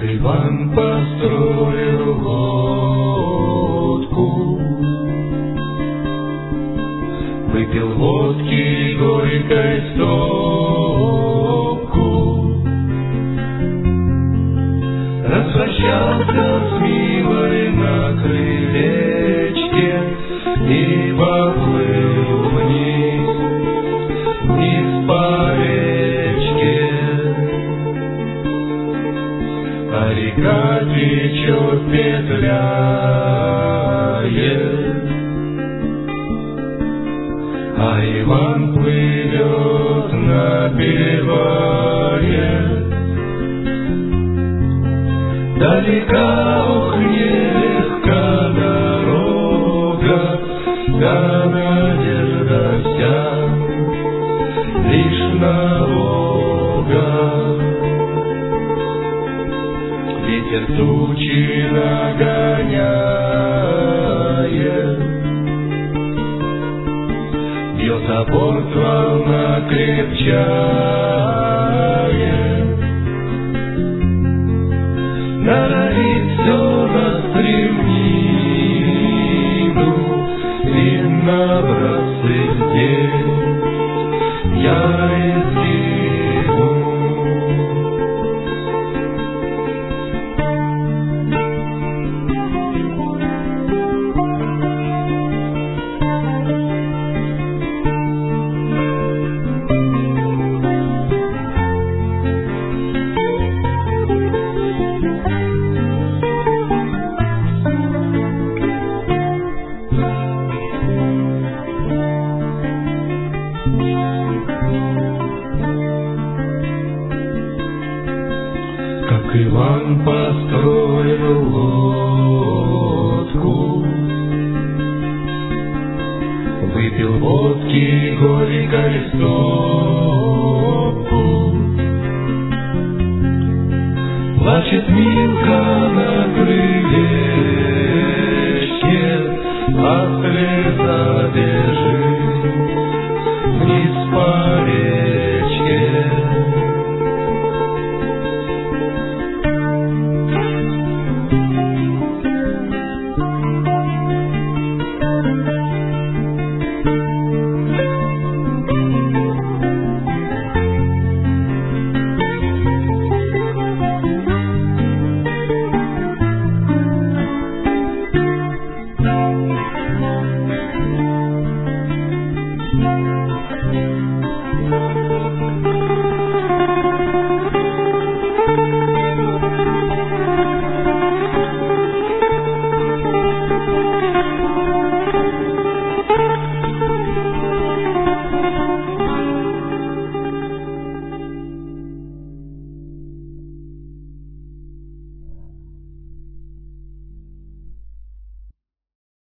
Иван построил лодку, выпил водки горькой стопку, распрощался с милой на крылечке и поплыл вниз по речке. А река течет, петляет, а Иван плывет, напевает. Далека, ох, нелегка дорога, да надежда вся лишь на Бога. Ветер тучи нагоняет, бьет о борт, волна крепчает, норовит все на стремнину и набраться здесь я иду. Как Иван построил лодку, выпил водки горькой стопку, плачет Милка на крылечке, а слеза бежит вниз по речке.